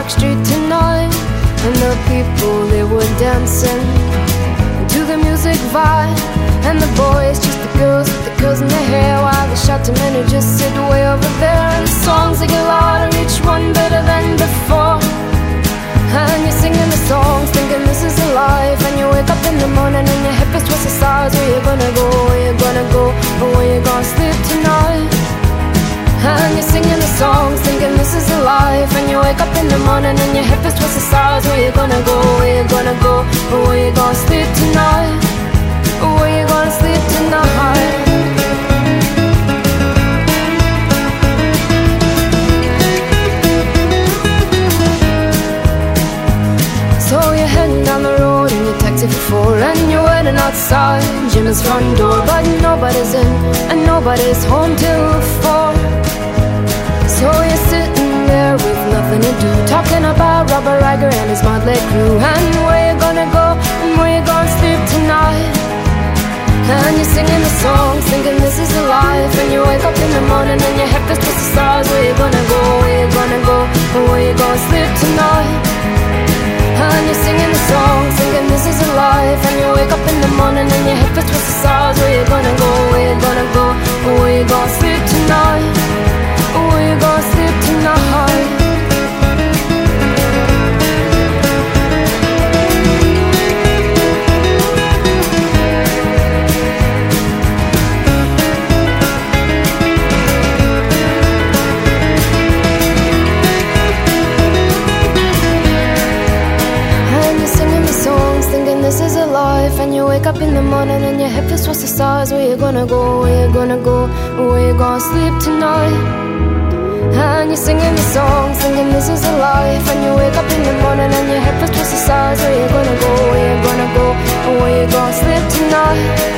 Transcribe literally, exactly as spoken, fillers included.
Park Street tonight, and the people, they were dancing to the music vibe. And the boys, just the girls with the curls in their hair, while the shouting men who just sit way over there. And the songs, they get louder, each one better than before. And you're singing the songs, thinking this is a life. And you wake up in the morning and your hip is twisted sides. Where you gonna go, where you gonna go, or where you gonna sleep tonight? And you're singing the songs, thinking this is a life. And you wake up in the morning and your hip is twisted sides. Where you gonna go, where you gonna go, or where you gonna sleep tonight? Or where you gonna sleep tonight? So you're heading down the road in your taxi for four, and you're waiting outside Jimmy's front door, but nobody's in and nobody's home till four. So you're sitting there with nothing to do, talking about Robert Riger and his motley crew, and where you gonna go and where you gonna sleep tonight. And you're singing the songs, thinking this is a life. And you wake up in the morning and your head feels just the stars. Where you gonna go, where you gonna go, and where you gonna sleep tonight? And you're singing the songs, thinking this is a life. And you wake up in the morning and your head feels just the stars. Where you gonna go, where you gonna go, and where you gonna sleep tonight? Where you gonna sleep tonight? This is a life. And you wake up in the morning and your head feels towards the stars. Where you gonna go, where you gonna go, where you gonna sleep tonight? And you're singing the songs, thinking this is a life. And you wake up in the morning and your head feels towards the stars. Where you gonna go, where you gonna go, where you gonna sleep tonight?